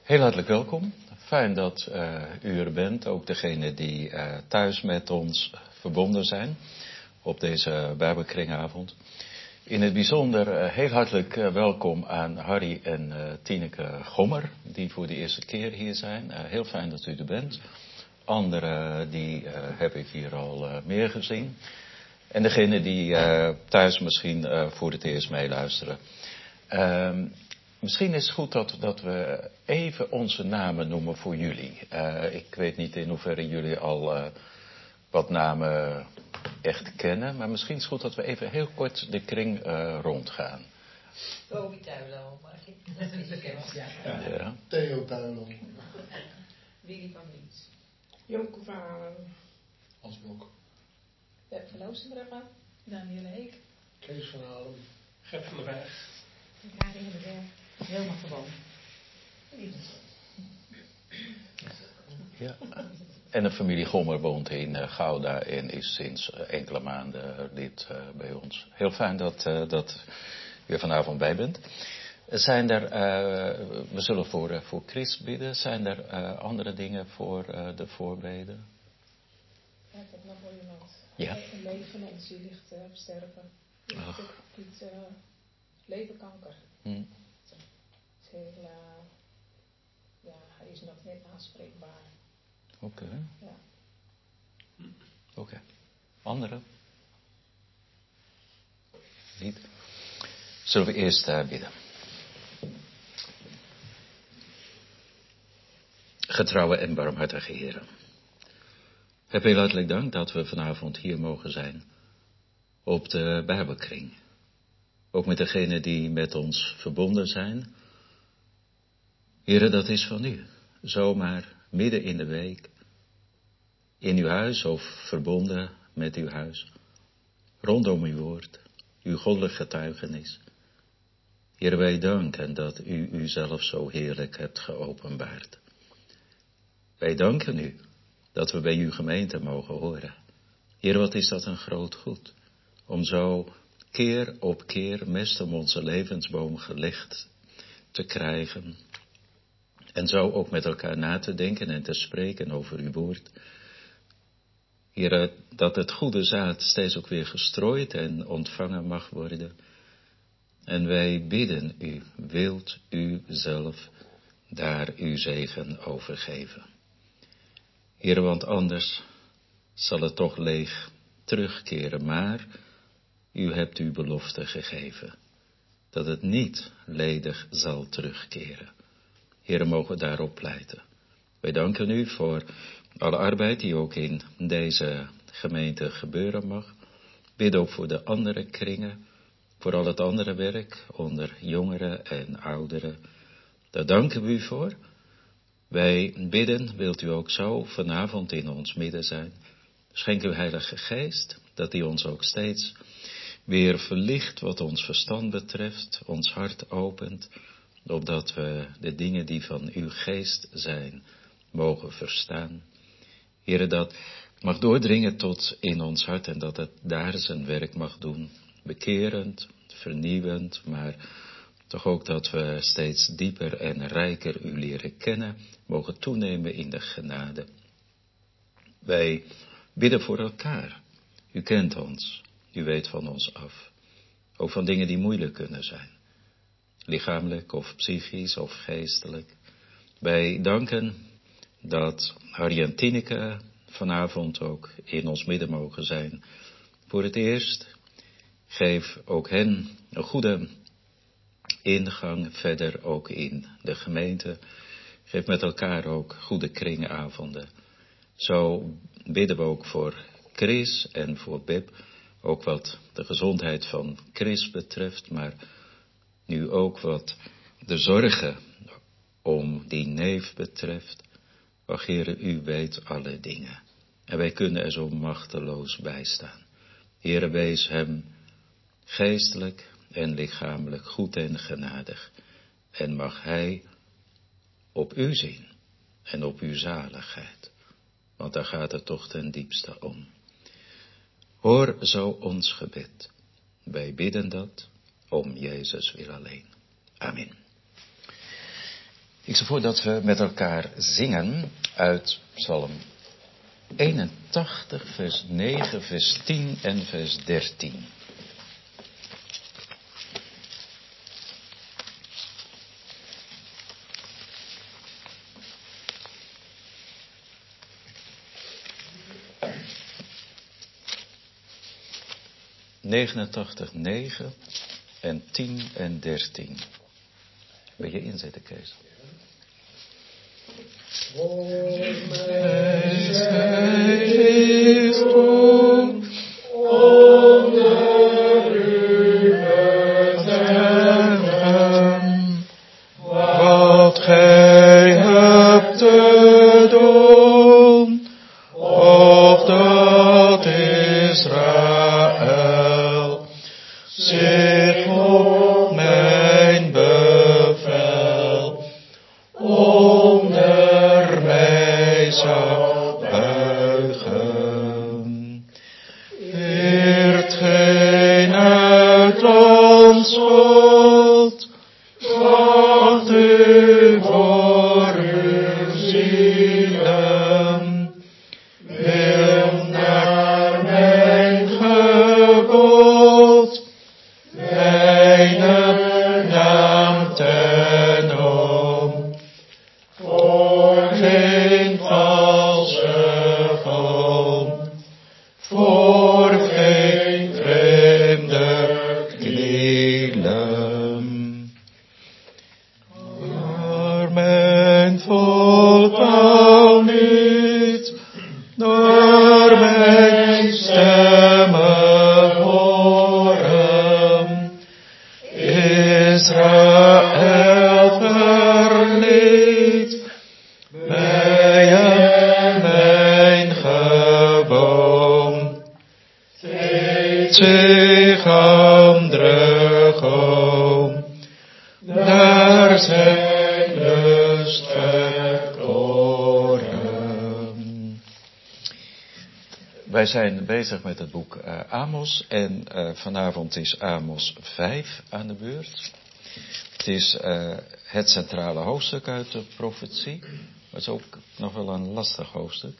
Heel hartelijk welkom. Fijn dat u er bent, ook degenen die thuis met ons verbonden zijn op deze Bijbelkringavond. In het bijzonder heel hartelijk welkom aan Harry en Tineke Gommer, die voor de eerste keer hier zijn. Heel fijn dat u er bent. Anderen die heb ik hier al meer gezien. En degenen die thuis misschien voor het eerst meeluisteren. Misschien is het goed dat we even onze namen noemen voor jullie. Ik weet niet in hoeverre jullie al wat namen echt kennen. Maar misschien is het goed dat we even heel kort de kring rondgaan. Toby Tuilo, maar dat is bekend. Ja. Theo Tuilo. Willy van Lies. Jonko van Halen. Hans Blok. Beb van Oostenbrugge. Danielle Heek. Kees van Halen. Gert van der Berg. Karin de Berg. Helemaal gewoon. Ja. En de familie Gommer woont in Gouda en is sinds enkele maanden lid bij ons. Heel fijn dat u er vanavond bij bent. Zijn er, we zullen voor Chris bidden. Zijn er andere dingen voor de voorbeden? Ja, ik heb nog wel iemand. Ja. Een leven ons die ligt op sterven. Die heeft leverkanker. Het is heel, hij is nog net aanspreekbaar. Oké. Ja. Oké. Anderen? Niet? Zullen we eerst bidden? Getrouwe en barmhartige Heer. Heb heel hartelijk dank dat we vanavond hier mogen zijn. Op de Bijbelkring. Ook met degenen die met ons verbonden zijn. Heere, dat is van u. Zomaar midden in de week. In uw huis of verbonden met uw huis. Rondom uw woord. Uw goddelijk getuigenis. Heere, wij danken dat u uzelf zo heerlijk hebt geopenbaard. Wij danken u dat we bij uw gemeente mogen horen. Heer, wat is dat een groot goed. Om zo keer op keer mest om onze levensboom gelegd te krijgen. En zo ook met elkaar na te denken en te spreken over uw woord. Heer, dat het goede zaad steeds ook weer gestrooid en ontvangen mag worden. En wij bidden u, wilt u zelf daar uw zegen over geven. Heer, want anders zal het toch leeg terugkeren, maar u hebt uw belofte gegeven, dat het niet ledig zal terugkeren. Heer, mogen we daarop pleiten. Wij danken u voor alle arbeid die ook in deze gemeente gebeuren mag. Bid ook voor de andere kringen, voor al het andere werk onder jongeren en ouderen. Daar danken we u voor. Wij bidden, wilt u ook zo vanavond in ons midden zijn. Schenk uw Heilige Geest, dat die ons ook steeds weer verlicht wat ons verstand betreft, ons hart opent, opdat we de dingen die van uw geest zijn, mogen verstaan. Heere, dat mag doordringen tot in ons hart en dat het daar zijn werk mag doen, bekerend, vernieuwend, maar toch ook dat we steeds dieper en rijker u leren kennen, mogen toenemen in de genade. Wij bidden voor elkaar. U kent ons. U weet van ons af. Ook van dingen die moeilijk kunnen zijn. Lichamelijk of psychisch of geestelijk. Wij danken dat Harry en Tineke vanavond ook in ons midden mogen zijn. Voor het eerst, geef ook hen een goede ingang verder ook in de gemeente. Geef met elkaar ook goede kringavonden. Zo bidden we ook voor Chris en voor Beb. Ook wat de gezondheid van Chris betreft. Maar nu ook wat de zorgen om die neef betreft. Ach, Heere, u weet alle dingen. En wij kunnen er zo machteloos bij staan. Heere, wees hem geestelijk en lichamelijk goed en genadig. En mag hij op u zien en op uw zaligheid. Want daar gaat het toch ten diepste om. Hoor zo ons gebed. Wij bidden dat om Jezus wil alleen. Amen. Ik stel voor dat we met elkaar zingen uit Psalm 81, vers 9, vers 10 en vers 13. ...89, 9 en 10 en 13. Wil je inzetten, Kees? Wat gij hebt te doen, opdat Israël zich op mijn bevel onder mij zou buigen. Weert geen uitlands God, wacht u voor uw zielen, wil naar mijn gebod, mijn naam ten om, voor geen valse God, voor geen vreemde knielen. Maar mijn volk al niet naar mijn stemmen horen. Israël verliet mij en mijn gebod, deed zich andere om, naar zijn lust verkoren. Wij zijn bezig met het boek Amos en vanavond is Amos 5 aan de beurt. Het is het centrale hoofdstuk uit de profetie. Maar het is ook nog wel een lastig hoofdstuk.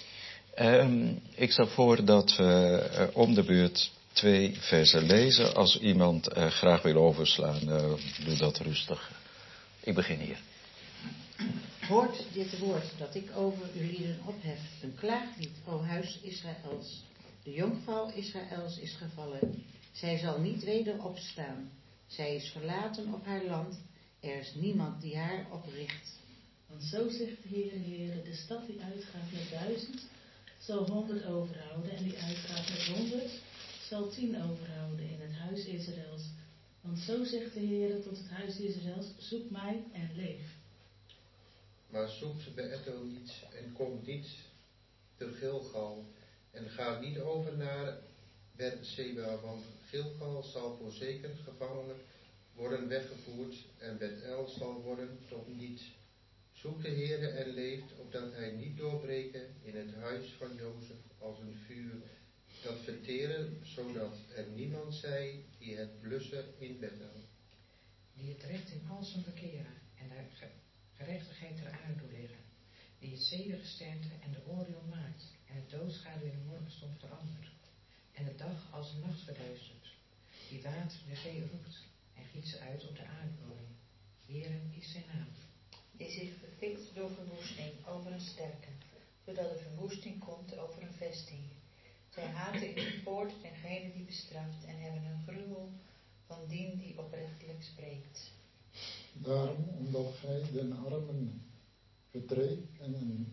Ik stel voor dat we om de beurt 2 versen lezen. Als iemand graag wil overslaan, doe dat rustig. Ik begin hier. Hoort dit woord dat ik over uw lieden ophef, een klaaglied, o huis Israëls. De jonkvrouw Israëls is gevallen, zij zal niet weder opstaan. Zij is verlaten op haar land, er is niemand die haar opricht. Want zo zegt de Heere, de stad die uitgaat met 1000, zal 100 overhouden, en die uitgaat met 100, zal 10 overhouden in het huis Israëls. Want zo zegt de Heere tot het huis Israëls, zoek mij en leef. Maar zoekt Beethel niet en komt niet te Gilgal en ga niet over naar Berseba, want Gilgal zal voorzeker gevangenen worden weggevoerd en Bethel zal worden tot niets. Zoek de Heere en leeft, opdat hij niet doorbreken in het huis van Jozef als een vuur, dat verteren, zodat er niemand zij die het blussen in Bethel. Die het recht in al zijn verkeren en de gerechtigheid ter aarde doorleggen, die het zedengesternte en de Orion maakt en het doodschaduw in de morgenstond verandert en de dag als een nacht verduistert, die water de zee roept en giet ze uit op de aardbodem. Heere is zijn naam. Die zich verfikt door verwoesting over een sterke, zodat de verwoesting komt over een vesting. Zij haten in de poort dengene die bestraft en hebben een gruwel van dien die oprechtelijk spreekt. Daarom, omdat gij den armen vertreedt en een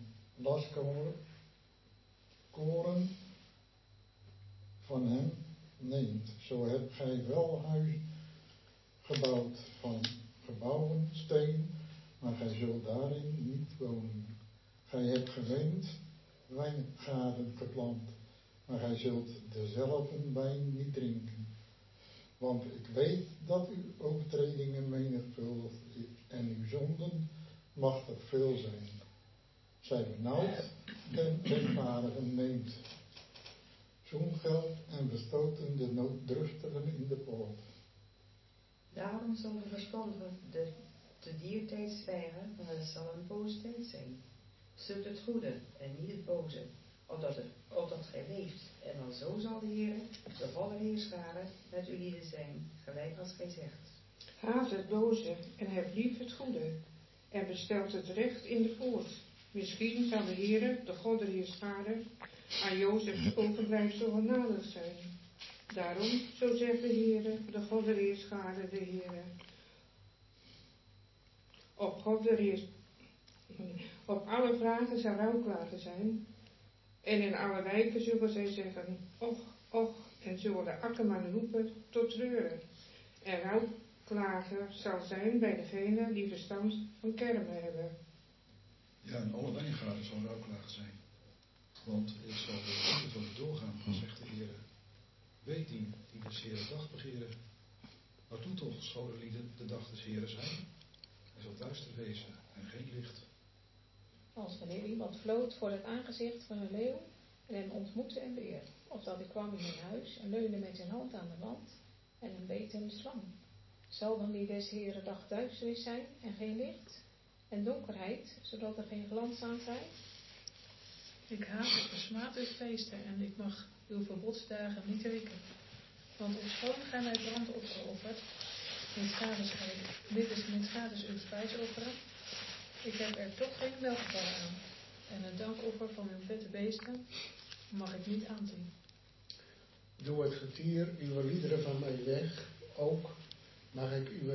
lastkoren van hem neemt, zo hebt gij wel huis gebouwd van gebouwen, steen, maar gij zult daarin niet wonen. Gij hebt geweend, wijngaarden geplant, maar gij zult dezelfde wijn niet drinken. Want ik weet dat uw overtredingen menigvuldig en uw zonden machtig veel zijn. Zij benauwd den rechtvaardigen neemt zoengeld en bestoten de nooddrustigen in de poort. Daarom zal de verstandige de de diertijd zwijgen, dan het zal een boze tijd zijn. Zoek het goede en niet het boze, opdat gij leeft. En dan zo zal de Heer, de volle Heerscharen, met u lieden zijn, gelijk als gij zegt. Haat het boze en heb lief het goede, en bestelt het recht in de poort. Misschien zal de Heer, de God der Heerscharen, aan Jozefs overblijfsel genadig zijn. Daarom, zo zegt de Heer, de God der Heerscharen, de Heer. Op alle vragen zal rouwklagen zijn, en in alle wijken zullen zij zeggen, och, och, en zullen de akkerman roepen tot treuren. En rouwklager zal zijn bij degene die verstand van kermen hebben. Ja, en alle wijngaarden zal rouwklager zijn. Want het zal de liefde van u doorgaan, zegt de Heer. Weet die des Heeren dag begeren. Waartoe toch, schone lieden, de dag des Heeren zijn? Er zal duister wezen en geen licht. Als wanneer iemand vloot voor het aangezicht van een leeuw en hem ontmoette en beer. Of dat hij kwam in een huis en leunde met zijn hand aan de wand en hem beet in de slang. Zal dan die des Heeren dag duisternis zijn en geen licht? En donkerheid, zodat er geen glans aan zijn? Ik haat en versmaad uw feesten en ik mag uw verbodsdagen niet rekenen. Want ofschoon gij mij brandofferen offert, met schades uw spijs offeren, ik heb er toch geen welgevallen aan. En een dankoffer van uw vette beesten mag ik niet aanzien. Doe het getier uw liederen van mij weg, ook mag ik uw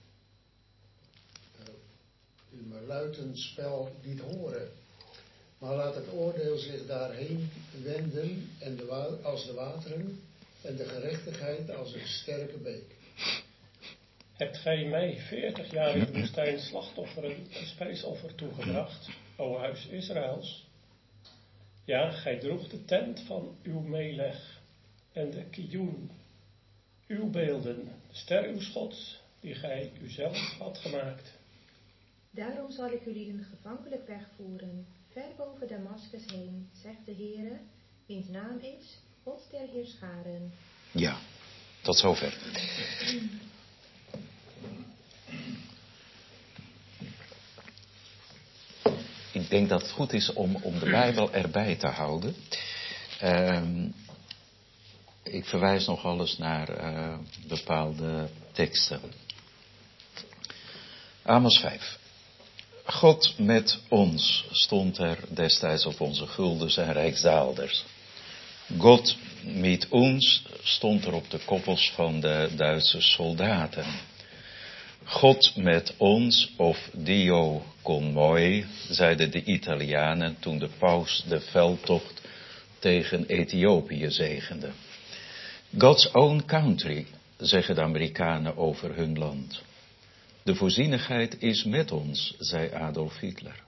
luitenspel niet horen. Maar laat het oordeel zich daarheen wenden en als de wateren en de gerechtigheid als een sterke beek. Hebt gij mij 40 jaar in de woestijn slachtofferen en spijsoffer toegebracht, o huis Israëls? Ja, gij droeg de tent van uw meeleg en de kioen, uw beelden, de ster uw Gods, die gij uzelf had gemaakt. Daarom zal ik uw lieden gevankelijk wegvoeren, ver boven Damaskus heen, zegt de Heere, wiens naam is God der Heerscharen. Ja, tot zover. Ik denk dat het goed is om de Bijbel erbij te houden. Ik verwijs nog alles naar bepaalde teksten. Amos 5. God met ons stond er destijds op onze guldens en rijksdaalders. God met ons stond er op de koppels van de Duitse soldaten. God met ons, of Dio con noi, zeiden de Italianen toen de paus de veldtocht tegen Ethiopië zegende. God's own country, zeggen de Amerikanen over hun land. De voorzienigheid is met ons, zei Adolf Hitler.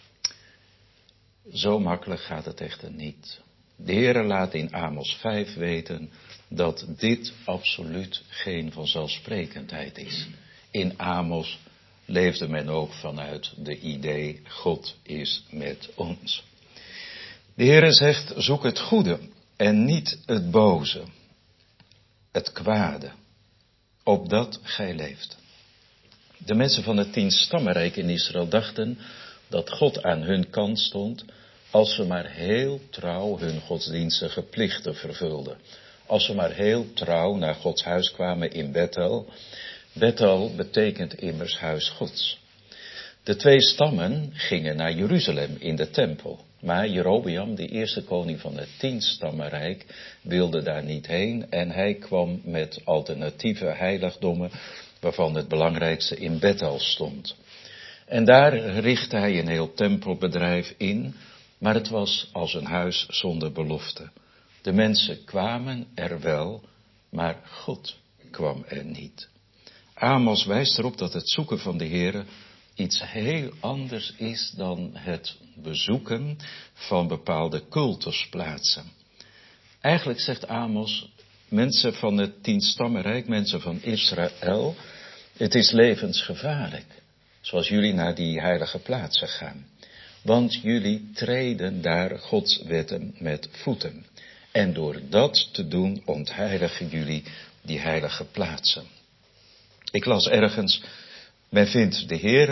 Zo makkelijk gaat het echter niet. De Heere laat in Amos 5 weten dat dit absoluut geen vanzelfsprekendheid is. In Amos leefde men ook vanuit de idee, God is met ons. De Heere zegt, zoek het goede en niet het boze, het kwade, opdat gij leeft. De mensen van het 10-stammenrijk in Israël dachten dat God aan hun kant stond als ze maar heel trouw hun godsdienstige plichten vervulden. Als ze maar heel trouw naar Gods huis kwamen in Bethel. Bethel betekent immers huis Gods. De 2 stammen gingen naar Jeruzalem in de tempel. Maar Jerobeam, de eerste koning van het 10-stammenrijk, wilde daar niet heen. En hij kwam met alternatieve heiligdommen, waarvan het belangrijkste in Bethel stond. En daar richtte hij een heel tempelbedrijf in, maar het was als een huis zonder belofte. De mensen kwamen er wel, maar God kwam er niet. Amos wijst erop dat het zoeken van de Heere iets heel anders is dan het bezoeken van bepaalde cultusplaatsen. Eigenlijk zegt Amos, mensen van het 10-stammenrijk, mensen van Israël, het is levensgevaarlijk, zoals jullie naar die heilige plaatsen gaan. Want jullie treden daar Gods wetten met voeten. En door dat te doen ontheiligen jullie die heilige plaatsen. Ik las ergens Men vindt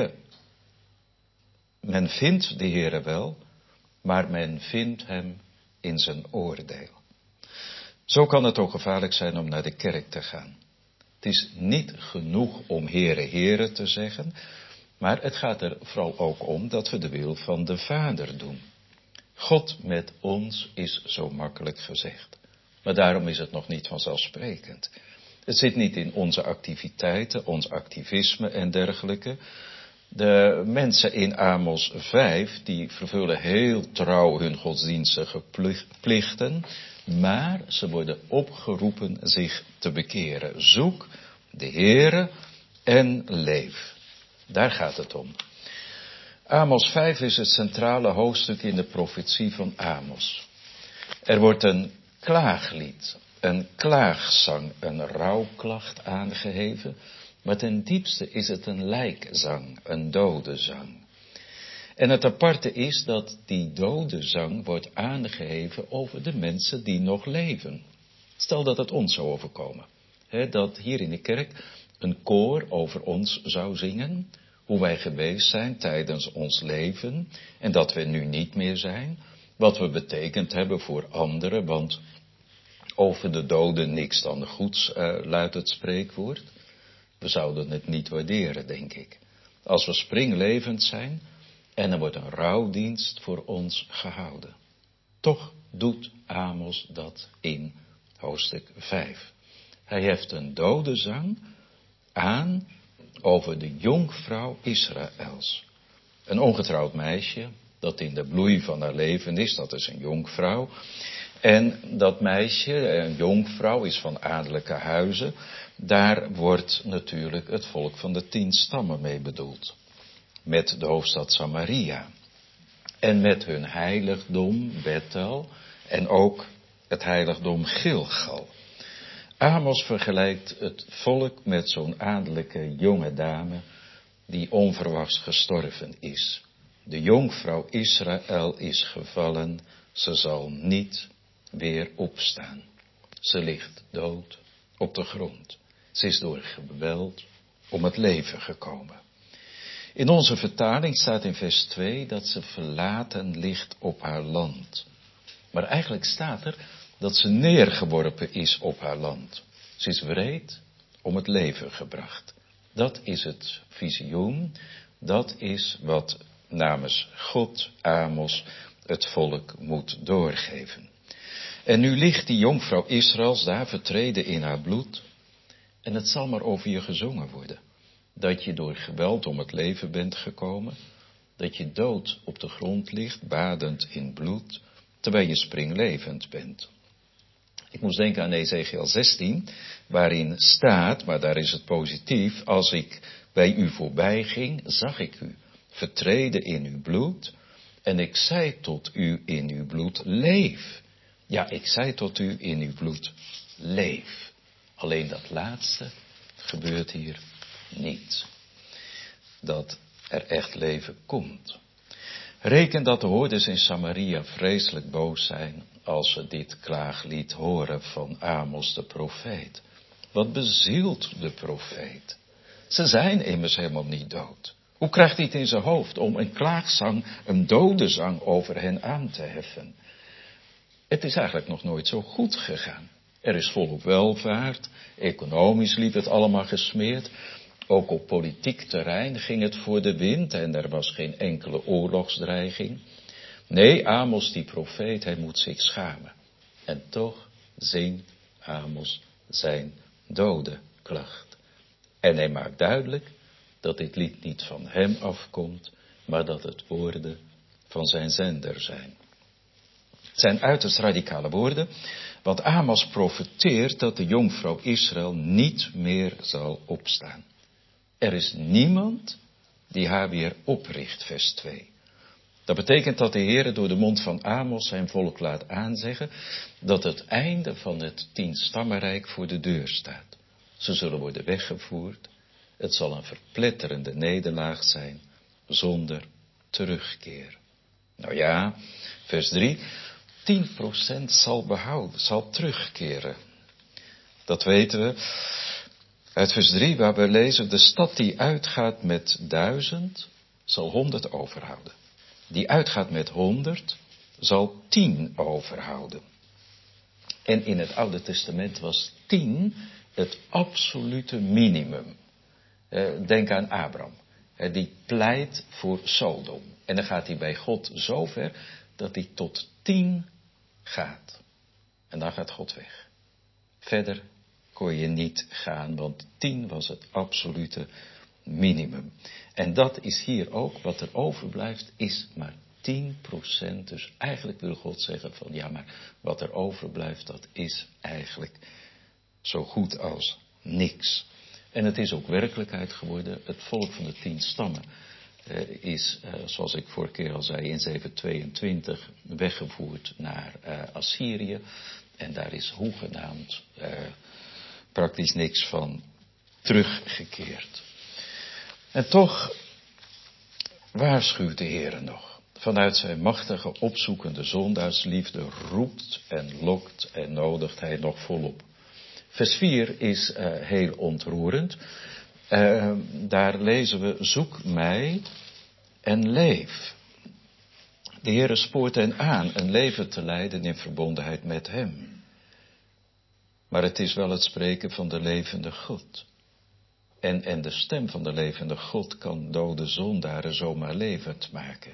de Heere wel, maar men vindt hem in zijn oordeel. Zo kan het ook gevaarlijk zijn om naar de kerk te gaan. Het is niet genoeg om Heere, Heere te zeggen, maar het gaat er vooral ook om dat we de wil van de Vader doen. God met ons is zo makkelijk gezegd. Maar daarom is het nog niet vanzelfsprekend. Het zit niet in onze activiteiten, ons activisme en dergelijke. De mensen in Amos 5, die vervullen heel trouw hun godsdienstige plichten, maar ze worden opgeroepen zich te bekeren. Zoek de Heere en leef. Daar gaat het om. Amos 5 is het centrale hoofdstuk in de profetie van Amos. Er wordt een klaaglied, een klaagzang, een rouwklacht aangeheven, maar ten diepste is het een lijkzang, een dodenzang. En het aparte is dat die dodenzang wordt aangeheven over de mensen die nog leven. Stel dat het ons zou overkomen, dat hier in de kerk een koor over ons zou zingen, hoe wij geweest zijn tijdens ons leven en dat we nu niet meer zijn, wat we betekend hebben voor anderen, want over de doden niks dan goeds, luidt het spreekwoord. We zouden het niet waarderen, denk ik. Als we springlevend zijn en er wordt een rouwdienst voor ons gehouden. Toch doet Amos dat in hoofdstuk 5. Hij heft een dodenzang aan over de jonkvrouw Israëls. Een ongetrouwd meisje dat in de bloei van haar leven is, dat is een jonkvrouw. En dat meisje, een jonkvrouw, is van adellijke huizen. Daar wordt natuurlijk het volk van de 10 stammen mee bedoeld. Met de hoofdstad Samaria. En met hun heiligdom Bethel. En ook het heiligdom Gilgal. Amos vergelijkt het volk met zo'n adellijke jonge dame die onverwachts gestorven is. De jonkvrouw Israël is gevallen, ze zal niet weer opstaan. Ze ligt dood op de grond. Ze is door geweld om het leven gekomen. In onze vertaling staat in vers 2 dat ze verlaten ligt op haar land. Maar eigenlijk staat er dat ze neergeworpen is op haar land. Ze is wreed om het leven gebracht. Dat is het visioen, dat is wat namens God Amos het volk moet doorgeven. En nu ligt die jonkvrouw Israëls daar vertreden in haar bloed. En het zal maar over je gezongen worden. Dat je door geweld om het leven bent gekomen. Dat je dood op de grond ligt, badend in bloed, terwijl je springlevend bent. Ik moest denken aan Ezekiel 16, waarin staat, maar daar is het positief, als ik bij u voorbij ging, zag ik u vertreden in uw bloed, en ik zei tot u in uw bloed, leef. Ja, ik zei tot u in uw bloed, leef. Alleen dat laatste gebeurt hier niet. Dat er echt leven komt. Reken dat de hoorders in Samaria vreselijk boos zijn als ze dit klaaglied horen van Amos de profeet. Wat bezielt de profeet? Ze zijn immers helemaal niet dood. Hoe krijgt hij het in zijn hoofd om een klaagzang, een dodenzang over hen aan te heffen? Het is eigenlijk nog nooit zo goed gegaan. Er is volop welvaart, economisch liep het allemaal gesmeerd. Ook op politiek terrein ging het voor de wind en er was geen enkele oorlogsdreiging. Nee, Amos die profeet, hij moet zich schamen. En toch zingt Amos zijn dodenklacht. En hij maakt duidelijk dat dit lied niet van hem afkomt, maar dat het woorden van zijn zender zijn. Het zijn uiterst radicale woorden, want Amos profeteert dat de jonkvrouw Israël niet meer zal opstaan. Er is niemand die haar weer opricht, vers 2. Dat betekent dat de Heer door de mond van Amos zijn volk laat aanzeggen dat het einde van het 10-stammenrijk voor de deur staat. Ze zullen worden weggevoerd. Het zal een verpletterende nederlaag zijn zonder terugkeer. Nou ja, vers 3. 10% zal terugkeren. Dat weten we. Uit vers 3 waar we lezen, de stad die uitgaat met 1000 zal 100 overhouden. Die uitgaat met 100 zal 10 overhouden. En in het Oude Testament was 10 het absolute minimum. Denk aan Abraham. Die pleit voor Sodom. En dan gaat hij bij God zo ver dat hij tot 10 gaat. En dan gaat God weg. Verder kon je niet gaan, want 10 was het absolute minimum. En dat is hier ook, wat er overblijft, is maar 10%. Dus eigenlijk wil God zeggen van ja, maar wat er overblijft, dat is eigenlijk zo goed als niks. En het is ook werkelijkheid geworden. Het volk van de 10 stammen is, zoals ik vorige keer al zei, in 722 weggevoerd naar Assyrië. En daar is hoegenaamd praktisch niks van teruggekeerd. En toch waarschuwt de Heer nog. Vanuit zijn machtige opzoekende zondaarsliefde roept en lokt en nodigt hij nog volop. Vers 4 is heel ontroerend. Daar lezen we, zoek mij en leef. De Heer spoort hen aan een leven te leiden in verbondenheid met hem. Maar het is wel het spreken van de levende God. En de stem van de levende God kan dode zondaren zomaar levend maken.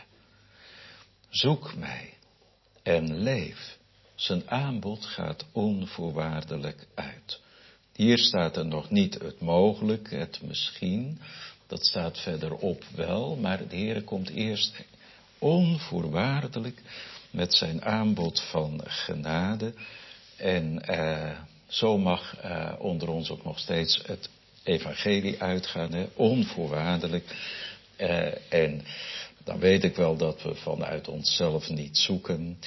Zoek mij en leef. Zijn aanbod gaat onvoorwaardelijk uit. Hier staat er nog niet het mogelijk, het misschien. Dat staat verderop wel, maar de Heer komt eerst onvoorwaardelijk met zijn aanbod van genade. En zo mag onder ons ook nog steeds het evangelie uitgaan, hè? Onvoorwaardelijk. En dan weet ik wel dat we vanuit onszelf niet zoeken.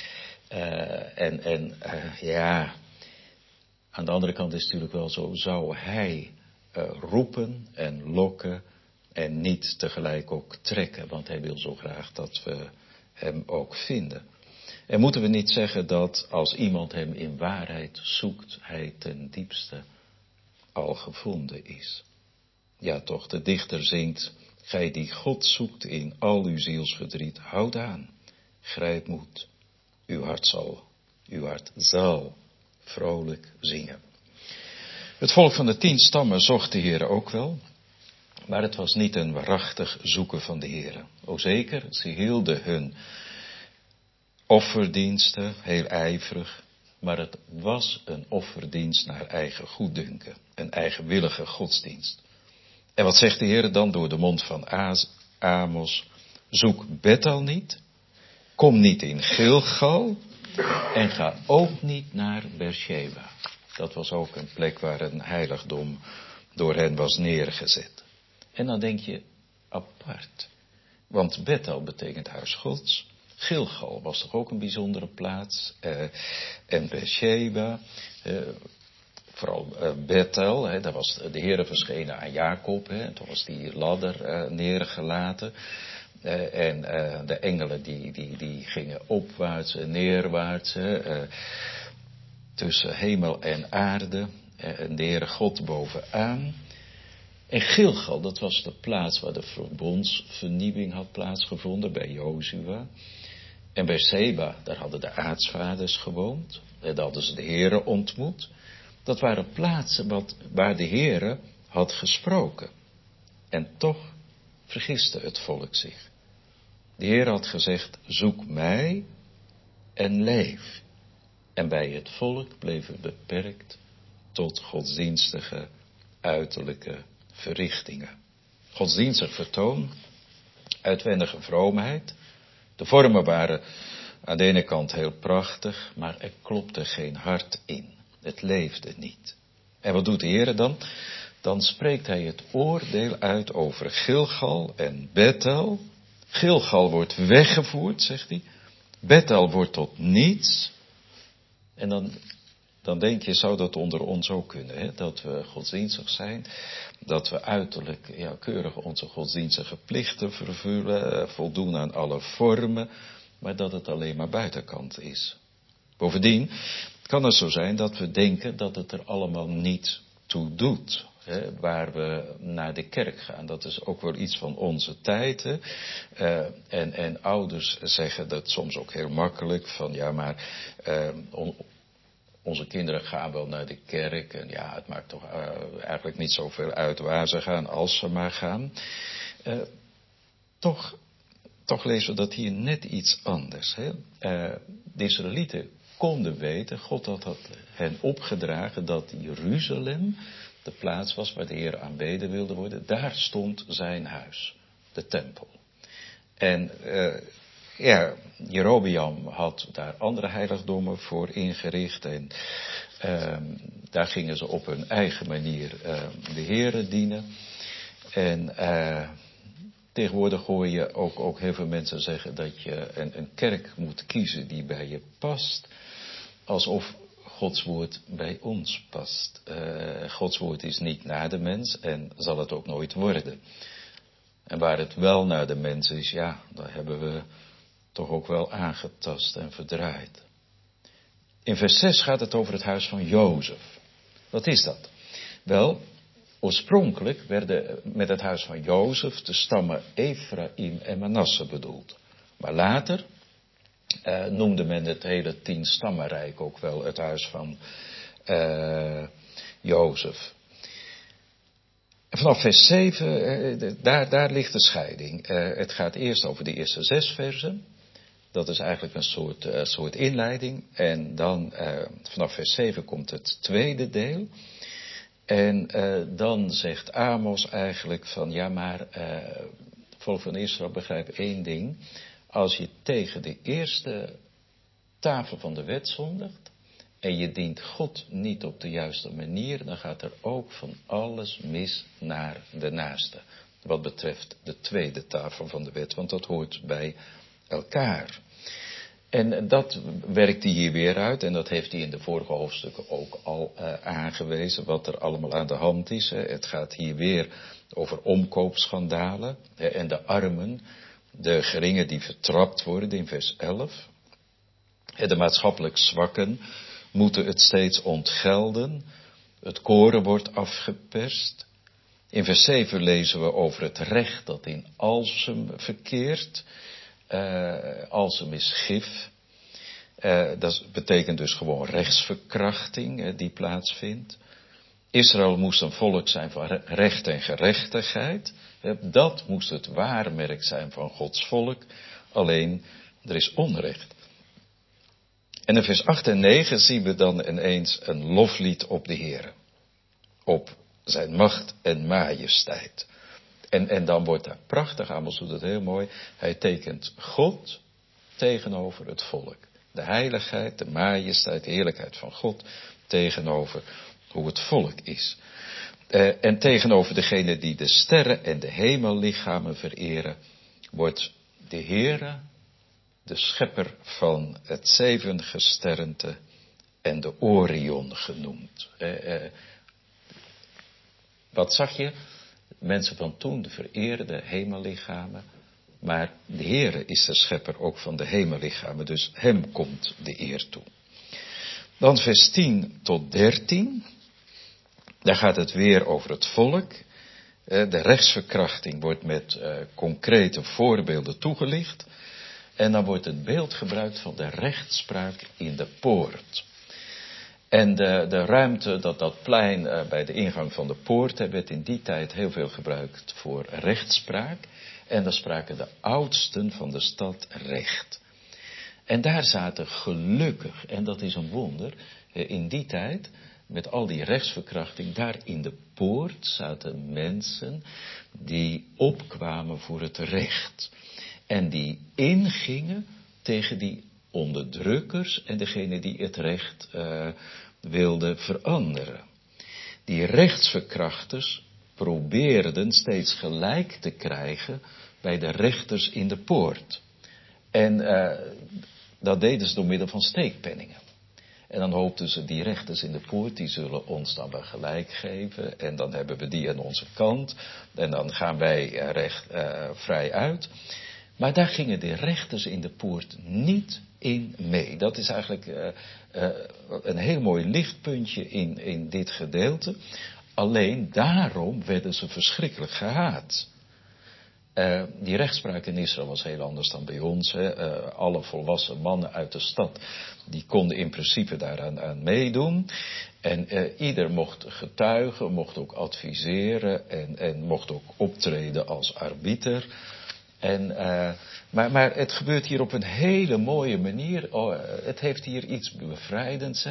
Ja, aan de andere kant is het natuurlijk wel zo, zou hij roepen en lokken en niet tegelijk ook trekken, want hij wil zo graag dat we hem ook vinden. En moeten we niet zeggen dat als iemand hem in waarheid zoekt, hij ten diepste al gevonden is. Ja toch, de dichter zingt, gij die God zoekt in al uw zielsverdriet, houd aan, grijp moed, uw hart zal vrolijk zingen. Het volk van de 10 stammen zocht de Heer ook wel, maar het was niet een waarachtig zoeken van de Heer. O zeker, ze hielden hun offerdiensten heel ijverig, maar het was een offerdienst naar eigen goeddunken, een eigenwillige godsdienst. En wat zegt de Heer dan door de mond van Amos? Zoek Bethel niet, kom niet in Gilgal en ga ook niet naar Beersheba. Dat was ook een plek waar een heiligdom door hen was neergezet. En dan denk je, apart. Want Bethel betekent huis Gods. Gilgal was toch ook een bijzondere plaats. En Beersheba, vooral Bethel, daar was de Heere verschenen aan Jacob. En toen was die ladder neergelaten. En de engelen die gingen opwaarts en neerwaarts. Tussen hemel en aarde. En de Heere God bovenaan. En Gilgal, dat was de plaats waar de verbondsvernieuwing had plaatsgevonden bij Jozua. En bij Seba, daar hadden de aartsvaders gewoond. Daar hadden ze de Heere ontmoet. Dat waren plaatsen waar de Heere had gesproken. En toch vergiste het volk zich. De Heer had gezegd, zoek mij en leef. En bij het volk bleef het beperkt tot godsdienstige uiterlijke verrichtingen. Godsdienstig vertoon, uitwendige vroomheid. De vormen waren aan de ene kant heel prachtig, maar er klopte geen hart in. Het leefde niet. En wat doet de Heer dan? Dan spreekt hij het oordeel uit over Gilgal en Bethel. Gilgal wordt weggevoerd, zegt hij. Bethel wordt tot niets. En dan denk je, zou dat onder ons ook kunnen, hè? Dat we godsdienstig zijn, dat we uiterlijk keurig onze godsdienstige plichten vervullen, voldoen aan alle vormen, maar dat het alleen maar buitenkant is. Bovendien kan het zo zijn dat we denken dat het er allemaal niet toe doet. waar we naar de kerk gaan. Dat is ook wel iets van onze tijd. Hè? En ouders zeggen dat soms ook heel makkelijk. Van ja, maar onze kinderen gaan wel naar de kerk. En ja, het maakt toch eigenlijk niet zoveel uit waar ze gaan, als ze maar gaan. Toch lezen we dat hier net iets anders. Hè? De Israëlieten konden weten, God had hen opgedragen dat Jeruzalem de plaats was waar de Heer aanbeden wilde worden. Daar stond zijn huis, de tempel. En Jerobeam had daar andere heiligdommen voor ingericht. En daar gingen ze op hun eigen manier de Heer dienen. En tegenwoordig hoor je ook heel veel mensen zeggen dat je een kerk moet kiezen die bij je past. Alsof Gods woord bij ons past. Gods woord is niet naar de mens en zal het ook nooit worden. En waar het wel naar de mens is, ja, daar hebben we toch ook wel aangetast en verdraaid. In vers 6 gaat het over het huis van Jozef. Wat is dat? Wel, oorspronkelijk werden met het huis van Jozef de stammen Efraïm en Manasse bedoeld. Maar later noemde men het hele 10-stammenrijk ook wel het huis van Jozef. En vanaf vers 7, daar ligt de scheiding. Het gaat eerst over de eerste 6 versen. Dat is eigenlijk een soort inleiding. En dan vanaf vers 7 komt het tweede deel. En dan zegt Amos eigenlijk van ja maar, volk van Israël begrijp één ding. Als je tegen de eerste tafel van de wet zondigt en je dient God niet op de juiste manier, dan gaat er ook van alles mis naar de naaste. Wat betreft de tweede tafel van de wet, want dat hoort bij elkaar. En dat werkt hij hier weer uit en dat heeft hij in de vorige hoofdstukken ook al aangewezen wat er allemaal aan de hand is. Het gaat hier weer over omkoopschandalen en de armen, de geringen die vertrapt worden in vers 11. De maatschappelijk zwakken moeten het steeds ontgelden. Het koren wordt afgeperst. In vers 7 lezen we over het recht dat in Alsem verkeert. Alsem is gif. Dat betekent dus gewoon rechtsverkrachting die plaatsvindt. Israël moest een volk zijn van recht en gerechtigheid. Dat moest het waarmerk zijn van Gods volk. Alleen, er is onrecht. En in vers 8 en 9 zien we dan ineens een loflied op de Heer. Op zijn macht en majesteit. En dan wordt daar prachtig, Amos doet het heel mooi. Hij tekent God tegenover het volk. De heiligheid, de majesteit, de heerlijkheid van God tegenover hoe het volk is. En tegenover degene die de sterren en de hemellichamen vereren, wordt de Heere, de schepper van het zevengesternte en de Orion genoemd. Wat zag je? Mensen van toen vereerden de hemellichamen, maar de Heere is de schepper ook van de hemellichamen, dus hem komt de eer toe. Dan vers 10 tot 13. Daar gaat het weer over het volk. De rechtsverkrachting wordt met concrete voorbeelden toegelicht. En dan wordt het beeld gebruikt van de rechtspraak in de poort. En de ruimte, dat plein bij de ingang van de poort, werd in die tijd heel veel gebruikt voor rechtspraak. En daar spraken de oudsten van de stad recht. En daar zaten gelukkig, en dat is een wonder, in die tijd, met al die rechtsverkrachting, daar in de poort zaten mensen die opkwamen voor het recht. En die ingingen tegen die onderdrukkers en degene die het recht wilden veranderen. Die rechtsverkrachters probeerden steeds gelijk te krijgen bij de rechters in de poort. En dat deden ze door middel van steekpenningen. En dan hoopten ze, die rechters in de poort, die zullen ons dan wel gelijk geven. En dan hebben we die aan onze kant. En dan gaan wij vrij uit. Maar daar gingen de rechters in de poort niet in mee. Dat is eigenlijk een heel mooi lichtpuntje in dit gedeelte. Alleen daarom werden ze verschrikkelijk gehaat. Die rechtspraak in Israël was heel anders dan bij ons. Alle volwassen mannen uit de stad, die konden in principe daaraan aan meedoen. En ieder mocht getuigen, mocht ook adviseren en mocht ook optreden als arbiter. Maar het gebeurt hier op een hele mooie manier. Het heeft hier iets bevrijdends.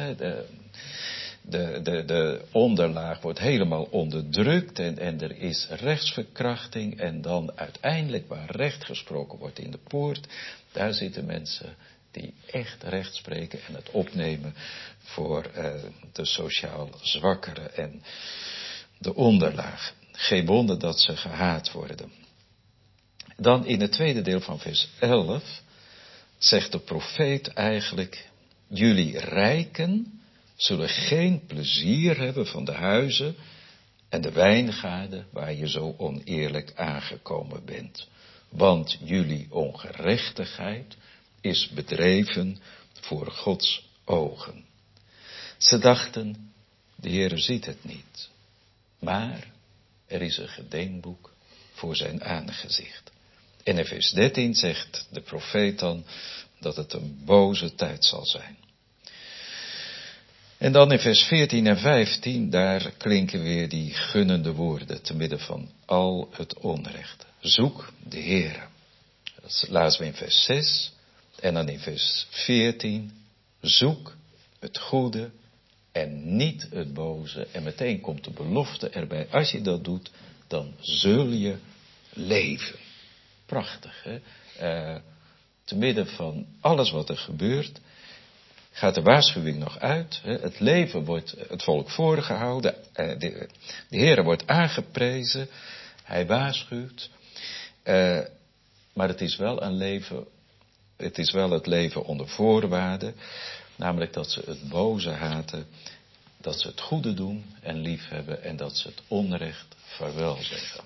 De onderlaag wordt helemaal onderdrukt en er is rechtsverkrachting. En dan uiteindelijk waar recht gesproken wordt in de poort, daar zitten mensen die echt recht spreken en het opnemen voor de sociaal zwakkeren en de onderlaag. Geen wonder dat ze gehaat worden. Dan in het tweede deel van vers 11 zegt de profeet eigenlijk: jullie rijken zullen geen plezier hebben van de huizen en de wijngaarden waar je zo oneerlijk aangekomen bent. Want jullie ongerechtigheid is bedreven voor Gods ogen. Ze dachten, de Heere ziet het niet. Maar er is een gedenkboek voor zijn aangezicht. En in vers 13 zegt de profeet dan dat het een boze tijd zal zijn. En dan in vers 14 en 15, daar klinken weer die gunnende woorden te midden van al het onrecht. Zoek de Heere. Dat lazen we in vers 6. En dan in vers 14. Zoek het goede en niet het boze. En meteen komt de belofte erbij. Als je dat doet, dan zul je leven. Prachtig, hè? Te midden van alles wat er gebeurt, gaat de waarschuwing nog uit. Het leven wordt het volk voorgehouden. De Heere wordt aangeprezen. Hij waarschuwt. Maar het is wel een leven. Het is wel het leven onder voorwaarden. Namelijk dat ze het boze haten. Dat ze het goede doen en liefhebben. En dat ze het onrecht vaarwel zeggen.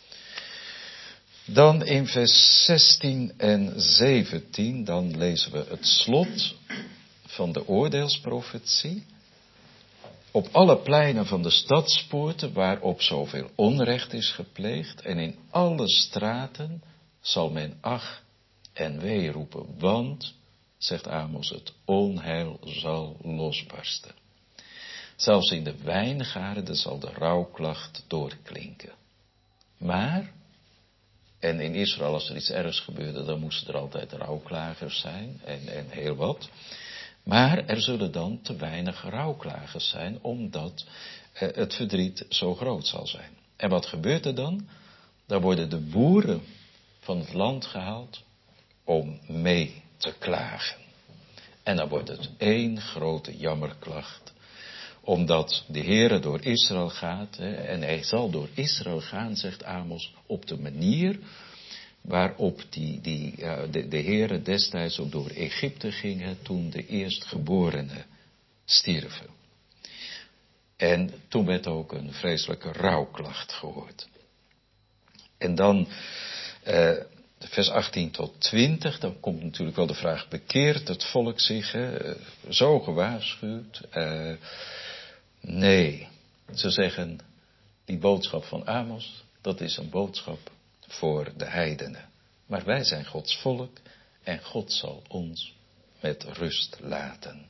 Dan in vers 16 en 17. Dan lezen we het slot van de oordeelsprofetie. Op alle pleinen van de stadspoorten waarop zoveel onrecht is gepleegd en in alle straten zal men ach en wee roepen, want, zegt Amos, het onheil zal losbarsten. Zelfs in de wijngaarden zal de rouwklacht doorklinken. Maar, en in Israël als er iets ergs gebeurde, dan moesten er altijd rouwklagers zijn en heel wat. Maar er zullen dan te weinig rouwklagers zijn, omdat het verdriet zo groot zal zijn. En wat gebeurt er dan? Dan worden de boeren van het land gehaald om mee te klagen. En dan wordt het één grote jammerklacht. Omdat de Heere door Israël gaat, en hij zal door Israël gaan, zegt Amos, op de manier waarop de Heere destijds ook door Egypte ging, toen de eerstgeborenen stierven. En toen werd ook een vreselijke rouwklacht gehoord. En dan vers 18 tot 20, dan komt natuurlijk wel de vraag, bekeert het volk zich, zo gewaarschuwd? Nee, ze zeggen, die boodschap van Amos, dat is een boodschap voor de heidenen. Maar wij zijn Gods volk en God zal ons met rust laten.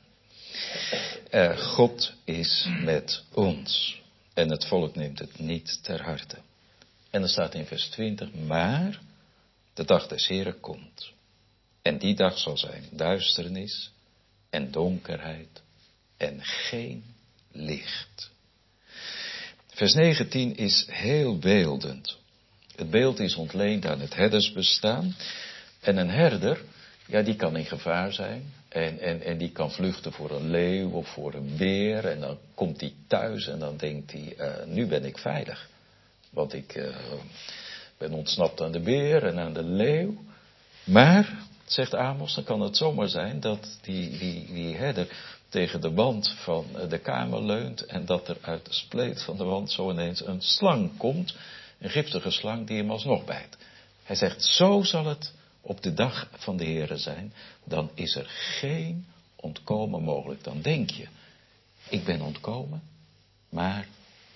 God is met ons en het volk neemt het niet ter harte. En er staat in vers 20, maar de dag des Heren komt. En die dag zal zijn duisternis en donkerheid en geen licht. Vers 19 is heel beeldend. Het beeld is ontleend aan het herdersbestaan. En een herder, ja, die kan in gevaar zijn. En die kan vluchten voor een leeuw of voor een beer. En dan komt hij thuis en dan denkt hij, nu ben ik veilig. Want ik ben ontsnapt aan de beer en aan de leeuw. Maar, zegt Amos, dan kan het zomaar zijn dat die herder tegen de wand van de kamer leunt. En dat er uit de spleet van de wand zo ineens een slang komt. Een giftige slang die hem alsnog bijt. Hij zegt, zo zal het op de dag van de Heere zijn. Dan is er geen ontkomen mogelijk. Dan denk je, ik ben ontkomen. Maar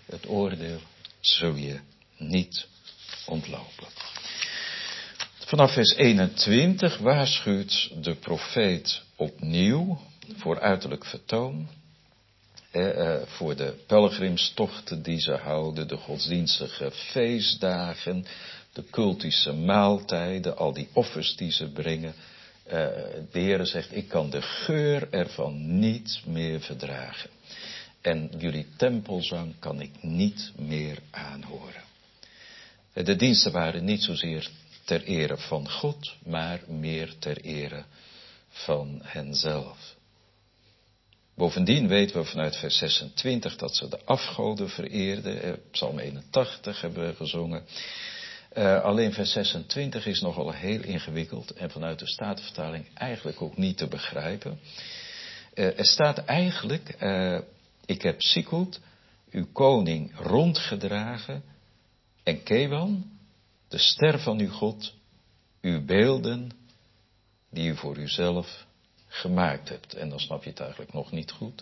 Het oordeel zul je niet ontlopen. Vanaf vers 21 waarschuwt de profeet opnieuw voor uiterlijk vertoon. Voor de pelgrimstochten die ze houden, de godsdienstige feestdagen, de cultische maaltijden, al die offers die ze brengen. De Heere zegt, ik kan de geur ervan niet meer verdragen. En jullie tempelzang kan ik niet meer aanhoren. De diensten waren niet zozeer ter ere van God, maar meer ter ere van henzelf. Bovendien weten we vanuit vers 26 dat ze de afgoden vereerden. Psalm 81 hebben we gezongen. Alleen vers 26 is nogal heel ingewikkeld en vanuit de Statenvertaling eigenlijk ook niet te begrijpen. Er staat eigenlijk, ik heb Sikut, uw koning, rondgedragen en Kewan, de ster van uw God, uw beelden die u voor uzelf gemaakt hebt. En dan snap je het eigenlijk nog niet goed.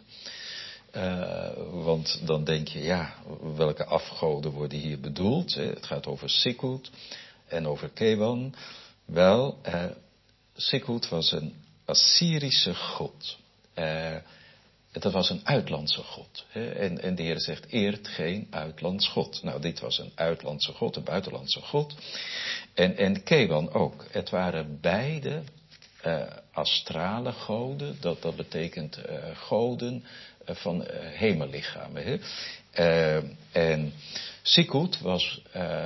Want dan denk je, ja, welke afgoden worden hier bedoeld? Het gaat over Sikut en over Kewan. Wel, Sikut was een Assyrische god. Dat was een uitlandse god. En de Heer zegt, eert geen uitlands god. Nou, dit was een uitlandse god, een buitenlandse god. En Kewan ook. Het waren beide astrale goden. Dat betekent goden van hemellichamen. En Sikut was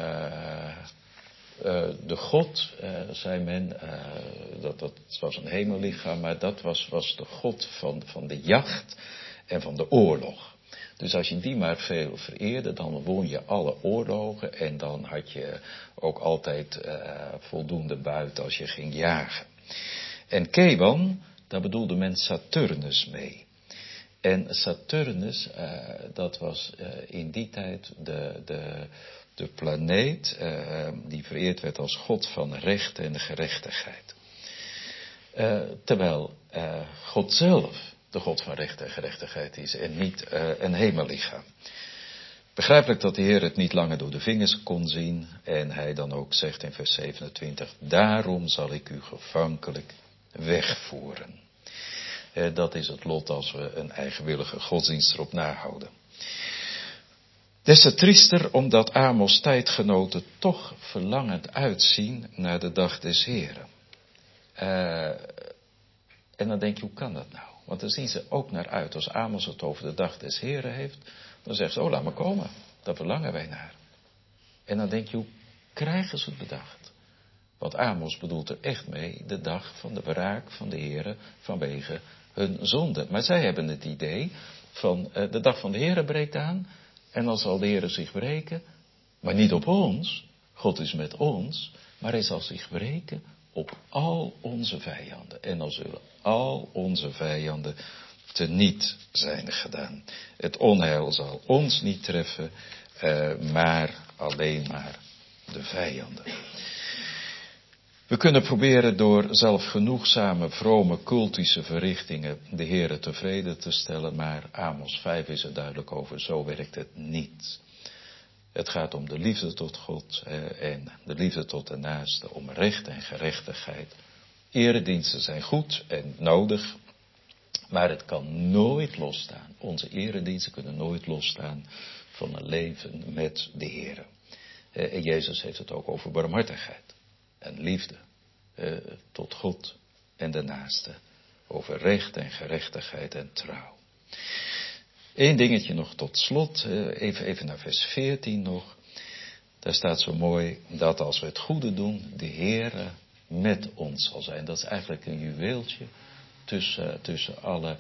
de god, zei men, dat was een hemellichaam, maar dat was de god van de jacht en van de oorlog. Dus als je die maar veel vereerde, dan won je alle oorlogen en dan had je ook altijd voldoende buit als je ging jagen. En Kewan, daar bedoelde men Saturnus mee. En Saturnus, dat was in die tijd de planeet die vereerd werd als god van recht en gerechtigheid. Terwijl God zelf de god van recht en gerechtigheid is en niet een hemellichaam. Begrijpelijk dat de Heer het niet langer door de vingers kon zien en hij dan ook zegt in vers 27, daarom zal ik u gevankelijk wegvoeren. Dat is het lot als we een eigenwillige godsdienst erop nahouden. Des te triester omdat Amos' tijdgenoten toch verlangend uitzien naar de dag des Heren. En dan denk je, hoe kan dat nou? Want dan zien ze ook naar uit. Als Amos het over de dag des Heren heeft, dan zegt ze, laat maar komen. Daar verlangen wij naar. En dan denk je, hoe krijgen ze het bedacht? Want Amos bedoelt er echt mee de dag van de wraak van de Heren vanwege hun zonde. Maar zij hebben het idee van de dag van de Heren breekt aan. En dan zal de Heer zich wreken, maar niet op ons. God is met ons, maar hij zal zich wreken op al onze vijanden. En dan zullen al onze vijanden teniet zijn gedaan. Het onheil zal ons niet treffen, maar alleen maar de vijanden. We kunnen proberen door zelfgenoegzame, vrome, cultische verrichtingen de Heere tevreden te stellen, maar Amos 5 is er duidelijk over, zo werkt het niet. Het gaat om de liefde tot God en de liefde tot de naaste, om recht en gerechtigheid. Erediensten zijn goed en nodig, maar het kan nooit losstaan. Onze erediensten kunnen nooit losstaan van een leven met de Heere. En Jezus heeft het ook over barmhartigheid. En liefde tot God en de naaste. Over recht en gerechtigheid en trouw. Eén dingetje nog tot slot. Even naar vers 14 nog. Daar staat zo mooi dat als we het goede doen, de Heere met ons zal zijn. Dat is eigenlijk een juweeltje tussen alle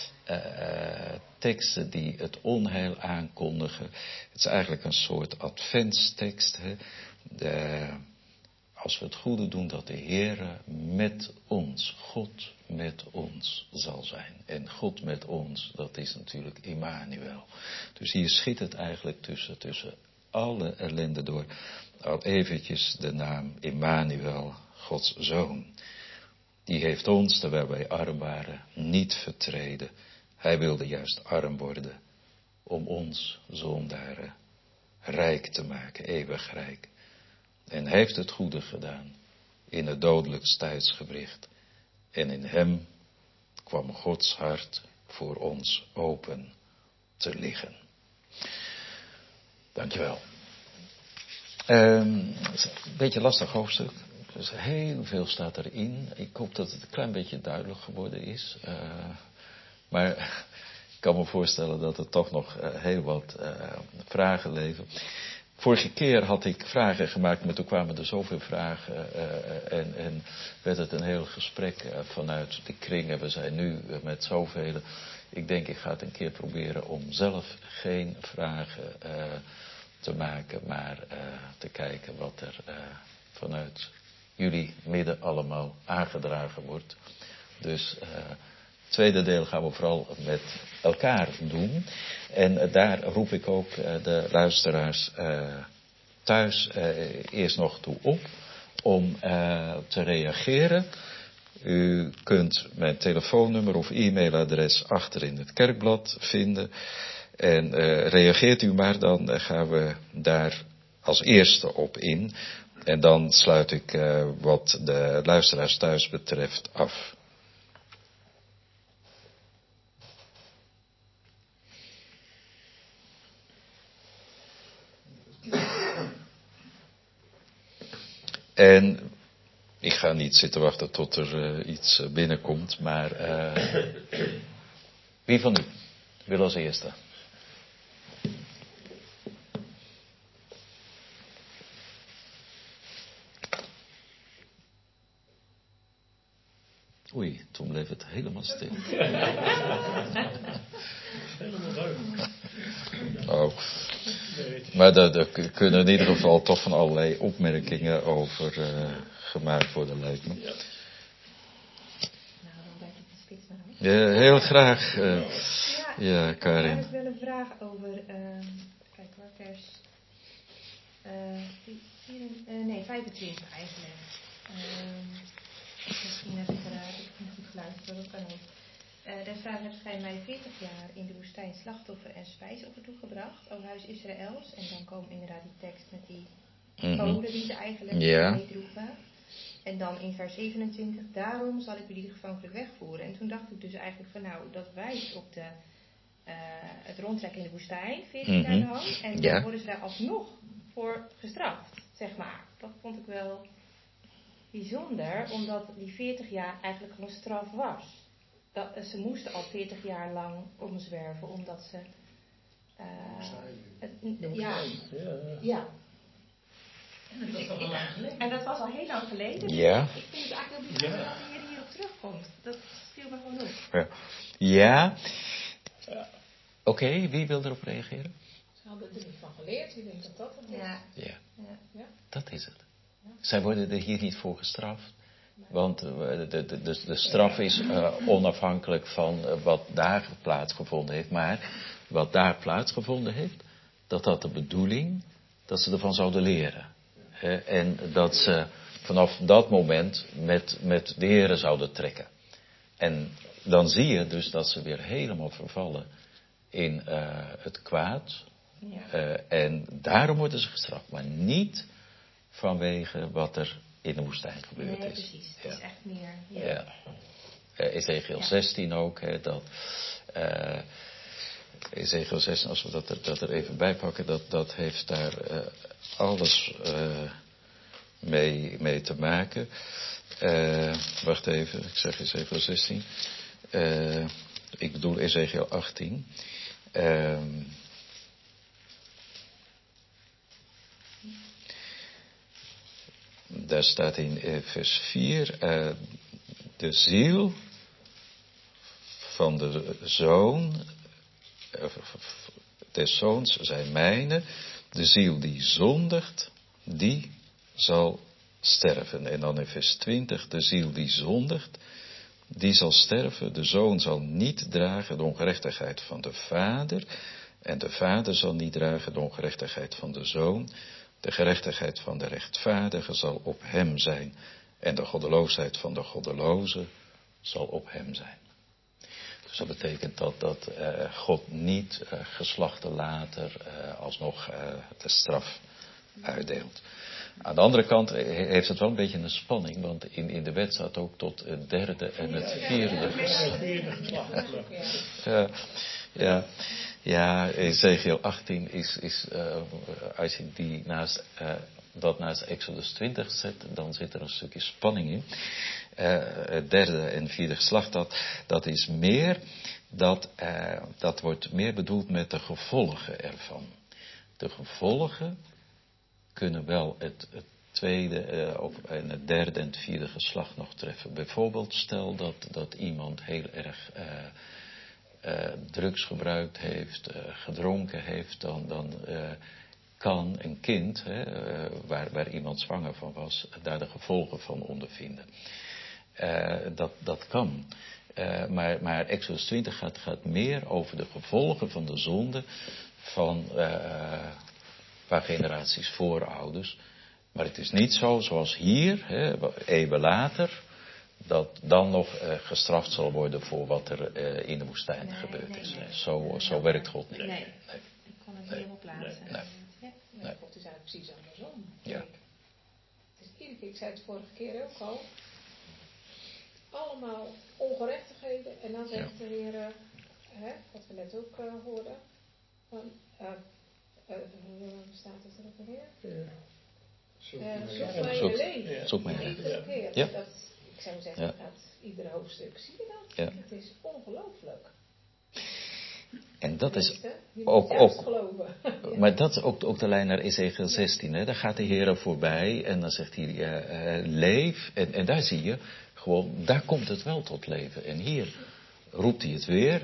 teksten die het onheil aankondigen. Het is eigenlijk een soort adventstekst. Als we het goede doen, dat de Heere met ons, God met ons zal zijn. En God met ons, dat is natuurlijk Immanuel. Dus hier schiet het eigenlijk tussen alle ellende door. Al eventjes de naam Immanuel, Gods Zoon. Die heeft ons, terwijl wij arm waren, niet vertreden. Hij wilde juist arm worden, om ons zondaren rijk te maken, eeuwig rijk. En hij heeft het goede gedaan in het dodelijkst tijdsgewricht. En in hem kwam Gods hart voor ons open te liggen. Dankjewel. Een beetje lastig hoofdstuk. Dus heel veel staat erin. Ik hoop dat het een klein beetje duidelijk geworden is. Maar ik kan me voorstellen dat er toch nog heel wat vragen leven. Vorige keer had ik vragen gemaakt, maar toen kwamen er zoveel vragen. En werd het een heel gesprek vanuit de kring. En we zijn nu met zoveel. Ik denk, ik ga het een keer proberen om zelf geen vragen te maken. Maar te kijken wat er vanuit jullie midden allemaal aangedragen wordt. Dus het tweede deel gaan we vooral met elkaar doen. En daar roep ik ook de luisteraars thuis eerst nog toe op om te reageren. U kunt mijn telefoonnummer of e-mailadres achter in het kerkblad vinden. En reageert u maar, dan gaan we daar als eerste op in. En dan sluit ik wat de luisteraars thuis betreft af. En ik ga niet zitten wachten tot er iets binnenkomt, maar wie van u wil als eerste? Oei, toen bleef het helemaal stil. Helemaal duidelijk. Oh. Maar daar kunnen in ieder geval toch van allerlei opmerkingen over gemaakt worden, lijkt me. Nou, dan werk ik de spits maar af. Ja, heel graag. Ja, Karin. Ik heb wel een vraag over, kijk hoor, vers 25 eigenlijk. Misschien heb ik niet goed geluisterd, maar dat kan ook. Daar staat, hebt gij mij 40 jaar in de woestijn slachtoffer en spijsoffer toegebracht, o huis Israëls. En dan komt inderdaad die tekst met die goden die ze eigenlijk meedroegen. En dan in vers 27, daarom zal ik jullie gevankelijk wegvoeren. En toen dacht ik dus eigenlijk van nou, dat wijst op het rondtrekken in de woestijn, 40 jaar lang. En dan worden ze daar alsnog voor gestraft, zeg maar. Dat vond ik wel bijzonder, omdat die 40 jaar eigenlijk gewoon straf was. Ze moesten al 40 jaar lang omzwerven, omdat ze... Ja. En dat was al heel lang geleden. Ja. Ik vind het eigenlijk heel bijzonder dat de Heer hierop terugkomt. Dat viel me gewoon op. Ja. Oké, wie wil erop reageren? Ze hadden er niet van geleerd. Ik denk dat dat het is. Ja. Dat is het. Zij worden er hier niet voor gestraft. Want de straf is onafhankelijk van wat daar plaatsgevonden heeft. Maar wat daar plaatsgevonden heeft, dat had de bedoeling dat ze ervan zouden leren. En dat ze vanaf dat moment met de Here zouden trekken. En dan zie je dus dat ze weer helemaal vervallen in het kwaad. En daarom worden ze gestraft. Maar niet vanwege wat er in de woestijn gebeurd is. Nee, precies. Het is echt meer... Ezekiel 16 ook. Ezekiel 16, als we dat er even bij pakken, dat heeft daar alles mee te maken. Wacht even, ik zeg Ezekiel 16. Ik bedoel Ezekiel 18. Daar staat in vers 4, de ziel van de zoon, des zoons zijn mijne, de ziel die zondigt, die zal sterven. En dan in vers 20, de ziel die zondigt, die zal sterven. De zoon zal niet dragen de ongerechtigheid van de vader, en de vader zal niet dragen de ongerechtigheid van de zoon. De gerechtigheid van de rechtvaardige zal op hem zijn, en de goddeloosheid van de goddeloze zal op hem zijn. Dus dat betekent dat God niet geslachten later alsnog de straf uitdeelt. Aan de andere kant heeft het wel een beetje een spanning, want in de wet staat ook tot het derde en het vierde geslacht. Ja, Ezekiel 18 is als je die naast Exodus 20 zet, dan zit er een stukje spanning in. Het derde en vierde geslacht, dat is meer, dat wordt meer bedoeld met de gevolgen ervan. De gevolgen kunnen wel het tweede en het derde en het vierde geslacht nog treffen. Bijvoorbeeld stel dat iemand heel erg drugs gebruikt heeft, gedronken heeft, dan kan een kind, waar iemand zwanger van was, daar de gevolgen van ondervinden. Dat kan. Maar Exodus 20 gaat meer over de gevolgen van de zonde van een paar generaties voorouders. Maar het is niet zo zoals hier, eeuwen later, dat dan nog gestraft zal worden voor wat er in de woestijn gebeurd is. Zo werkt God niet. Nee. Ik kan het hier op plaatsen. Nee. God is eigenlijk precies andersom. Ja. Het is iedere keer, ik zei het vorige keer ook al, allemaal ongerechtigheden. En dan zegt de Heer, wat we net ook hoorden, van, staat het er ook weer? Zoek mij je leven. Zoek mij Iedere keer. Ja. Ik zou zeggen, dat iedere hoofdstuk, zie je dat? Ja. Het is ongelooflijk. En dat is ook maar dat is ook de lijn naar Ezekiel 16. Daar gaat de Heer voorbij en dan zegt hij, leef. En daar zie je, gewoon, daar komt het wel tot leven. En hier roept hij het weer.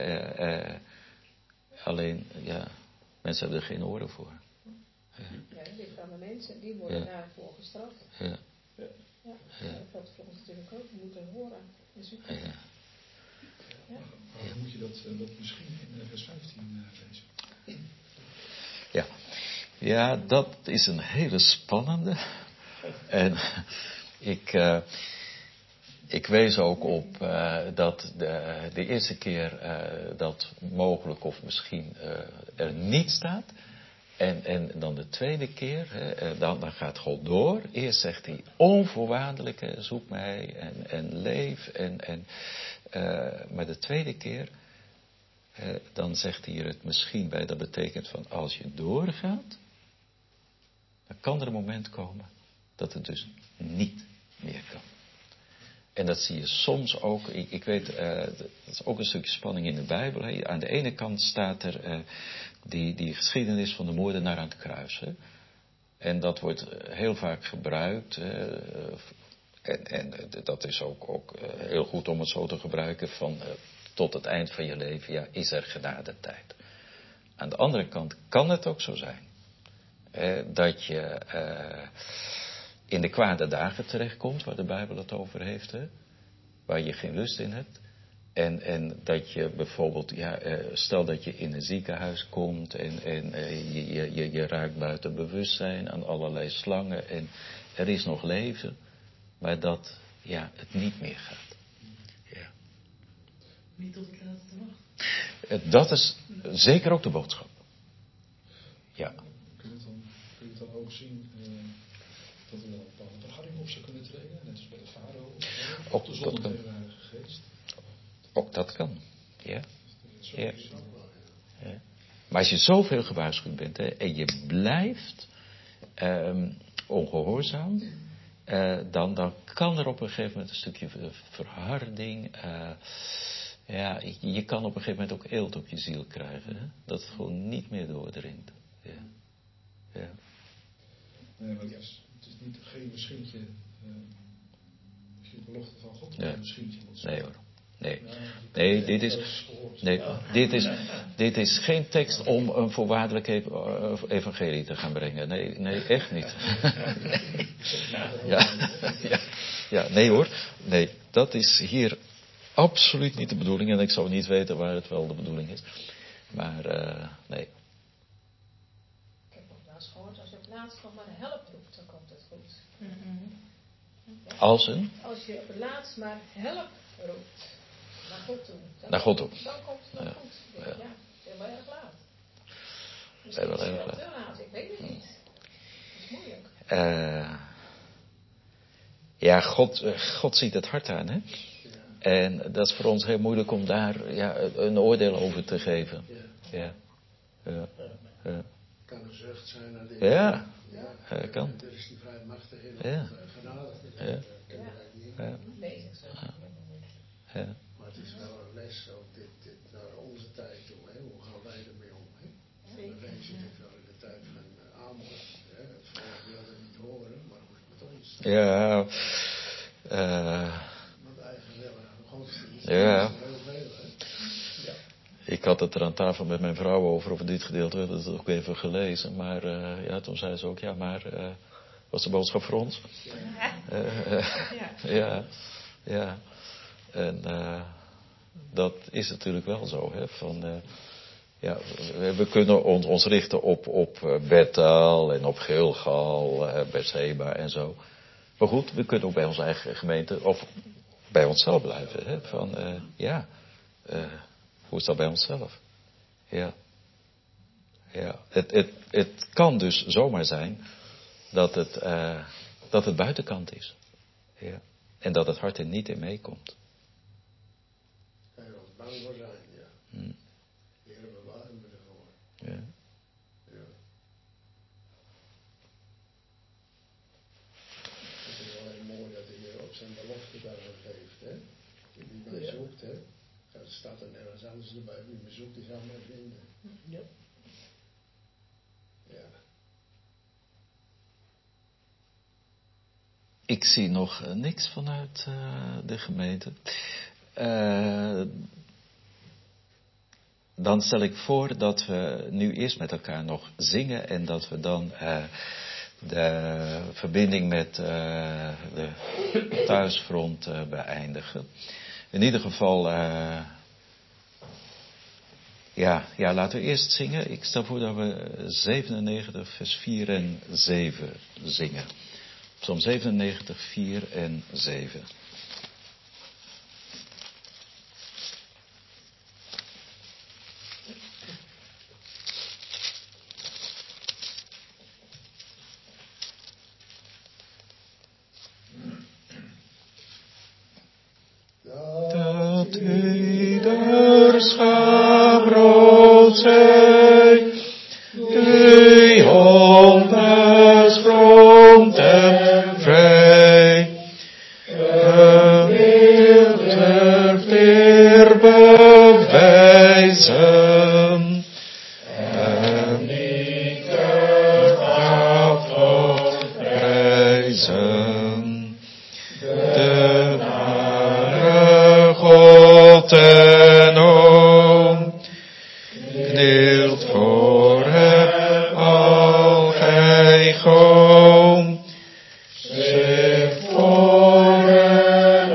Alleen, mensen hebben er geen oren voor. Ja, dit gaan de mensen, die worden daarvoor gestraft. Ja. Dat geldt voor ons natuurlijk ook. We moeten horen en zoeken. Maar moet je dat misschien in vers 15 lezen? Ja, dat is een hele spannende. En ik wees ook op dat de eerste keer dat mogelijk of misschien er niet staat. En dan de tweede keer, dan gaat God door. Eerst zegt hij onvoorwaardelijk, zoek mij en leef. Maar de tweede keer, dan zegt hij er het misschien bij. Dat betekent van als je doorgaat, dan kan er een moment komen dat het dus niet meer kan. En dat zie je soms ook, ik weet, dat is ook een stukje spanning in de Bijbel. Hè. Aan de ene kant staat er die geschiedenis van de moordenaar aan het kruis. Hè. En dat wordt heel vaak gebruikt. En dat is ook heel goed om het zo te gebruiken van tot het eind van je leven, is er genadetijd. Aan de andere kant kan het ook zo zijn dat je in de kwade dagen terechtkomt, waar de Bijbel het over heeft, hè, waar je geen lust in hebt. En dat je bijvoorbeeld, stel dat je in een ziekenhuis komt en je raakt buiten bewustzijn aan allerlei slangen en er is nog leven, maar dat het niet meer gaat. Ja. Niet tot het laatste wacht. Dat is zeker ook de boodschap. Ja. Kun je het dan ook zien dat er wel een bepaalde verharding op zou kunnen treden, net als bij de farao, of de zon tegen de Heilige Geest? Ook dat kan, ja. Maar als je zoveel gewaarschuwd bent en je blijft ongehoorzaam, dan kan er op een gegeven moment een stukje verharding. Je kan op een gegeven moment ook eelt op je ziel krijgen. Hè? Dat het gewoon niet meer doordringt. Ja. Nee, maar het is geen misschientje. Als je de belofte van God een misschientje moet zijn. Nee hoor. Nee, dit is geen tekst om een voorwaardelijk evangelie te gaan brengen. Nee, echt niet. Nee hoor. Nee, dat is hier absoluut niet de bedoeling. En ik zou niet weten waar het wel de bedoeling is. Maar nee. Ik heb nog wel eens gehoord, als je op het laatst nog maar help roept, dan komt het goed. Als je op het laatst maar help roept. naar God toe. Naar God toe. Dan komt het nog goed. Ja, het is helemaal erg laat. Misschien Wel is het erg wel laat. te laat, ik weet het niet. Het is moeilijk. Ja, God ziet het hart aan, hè? En dat is voor ons heel moeilijk om daar een oordeel over te geven. Ja. Kan een zucht zijn naar de Ja, kan. Er is die vrij machtig in, genadig. Ja. Maar het is wel een les, ook dit naar onze tijd toe. Hè? Hoe gaan wij ermee om? Hè? We zitten wel in de tijd van Amos. Hè? Het volk wilde niet horen, maar hoe is het met ons? Ja. Want eigen willen aan de godsdienst. Ja. Dat is heel veel, hè? Ja. Ik had het er aan tafel met mijn vrouw over dit gedeelte. We hebben het ook even gelezen. Maar toen zei ze ook, was de boodschap voor ons? Ja. En dat is natuurlijk wel zo. Hè, we kunnen ons richten op Bethel en op Gilgal, Berseba en zo. Maar goed, we kunnen ook bij onze eigen gemeente of bij onszelf blijven. Hè, hoe is dat bij onszelf? Ja. Het kan dus zomaar zijn dat het buitenkant is. Ja. En dat het hart er niet in meekomt. Kan je er bang voor zijn, ja. Heer, bewaar me ervoor. Ja. Het is wel heel mooi dat de Heer op zijn belofte daarvan geeft, hè. Wie mij zoekt, hè. Het staat er nergens anders erbij. Wie me zoekt, die zal mij vinden. Ja. Ik zie nog niks vanuit de gemeente. Dan stel ik voor dat we nu eerst met elkaar nog zingen en dat we dan de verbinding met de thuisfront beëindigen. In ieder geval, laten we eerst zingen. Ik stel voor dat we 97 vers 4 en 7 zingen. Psalm 97, 4 en 7. Dat ieder schaapbrood zij, die onbesproomd en vrij, wil durft eer bewijzen, en niet de afval prijzen. De ware God en Oom, knielt voor hem al gij goom, zich voor hen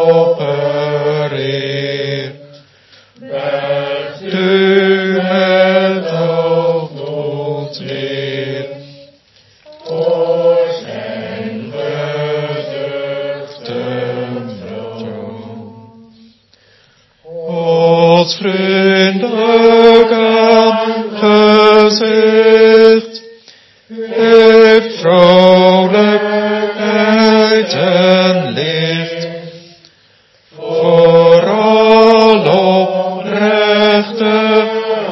oppereer, buigt u met hoofd neer, voor zijn beduchten troon. Gods vriendelijk aangezicht heeft vrolijkheid en licht, vooral oprechte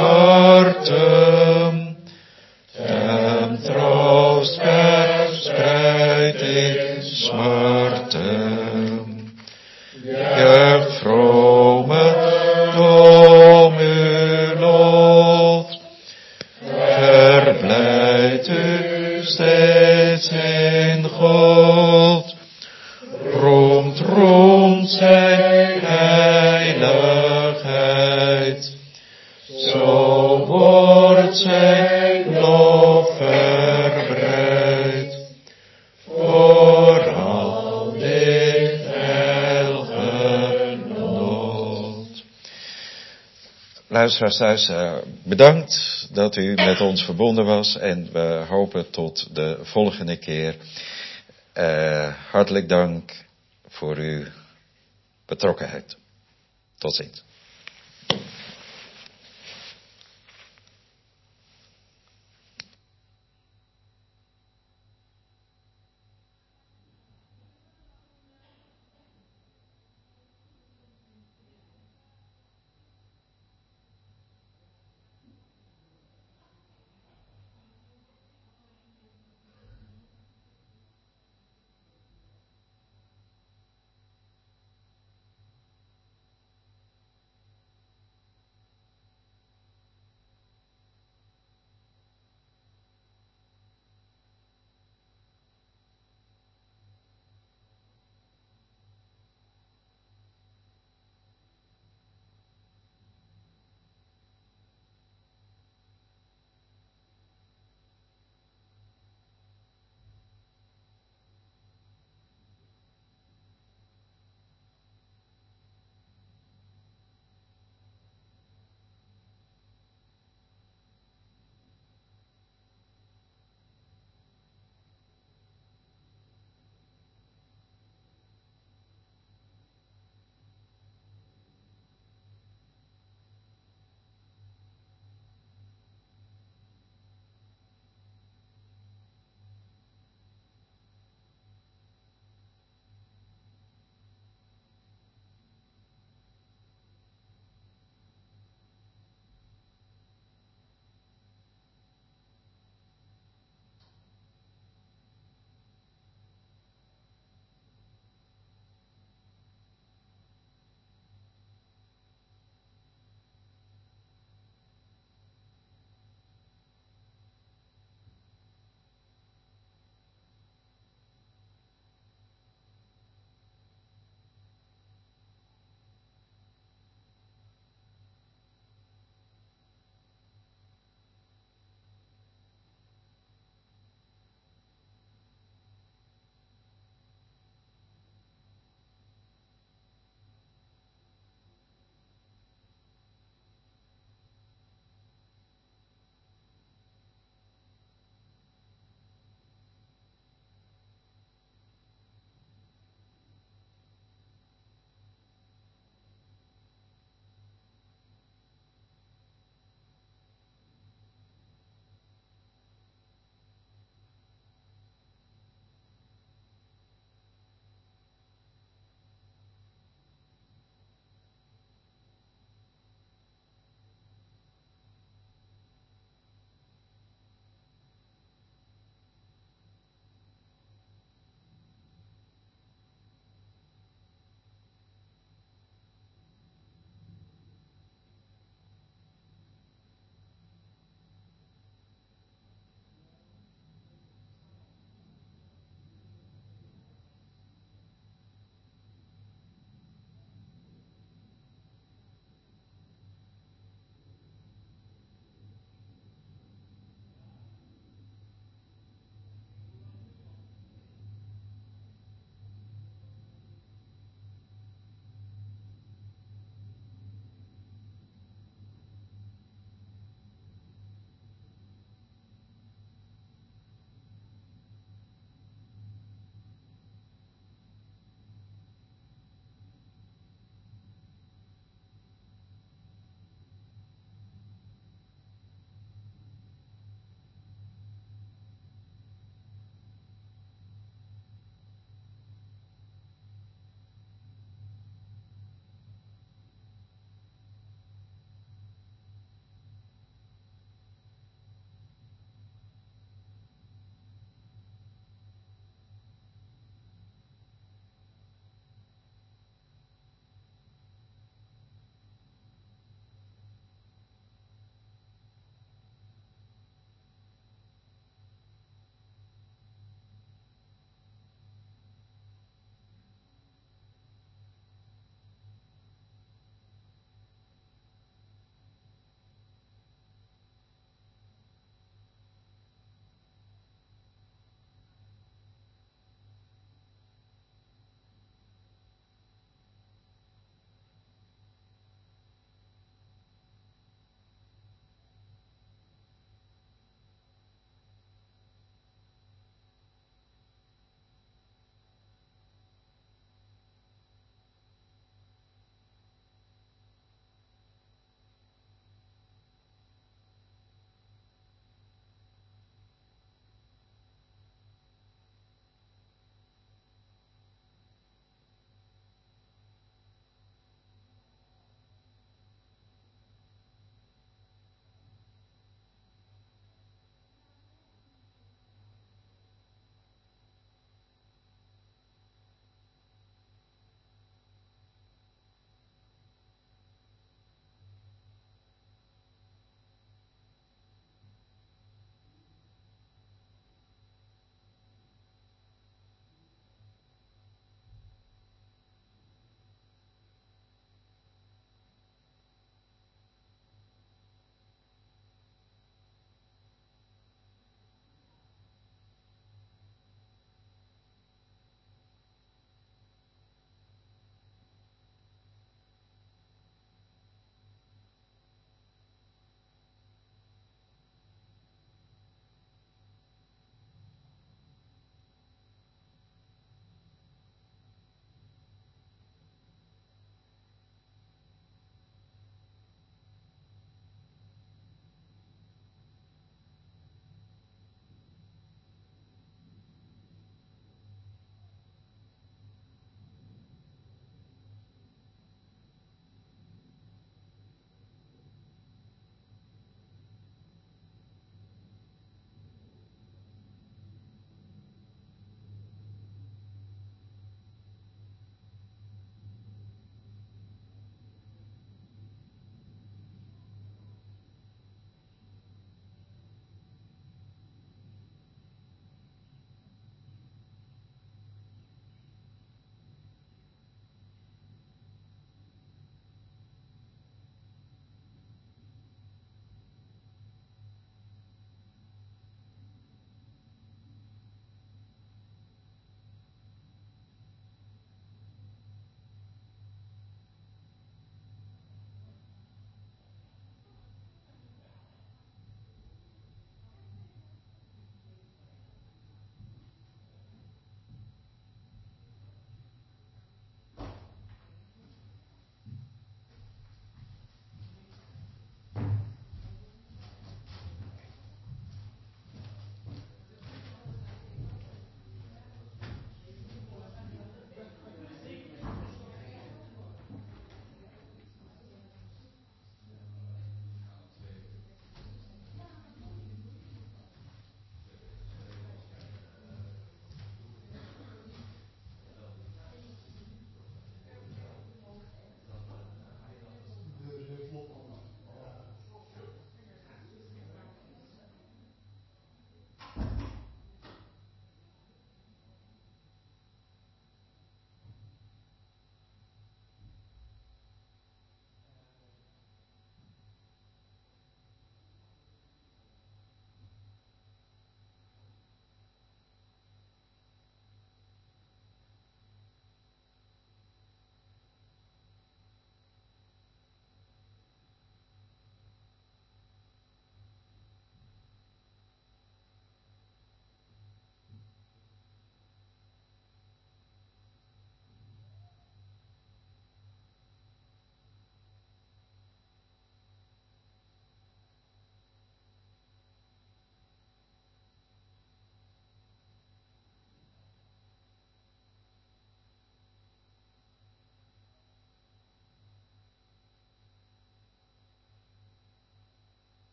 harten, en troost verspreidt in smarten. Juicht vrome om uw lot, verblijd u steeds in God, roemt zijn heiligheid, zo wordt zijn lof verbreid, vooral dit genot. Luisteraars thuis, bedankt dat u met ons verbonden was en we hopen tot de volgende keer. Hartelijk dank voor uw betrokkenheid. Tot ziens.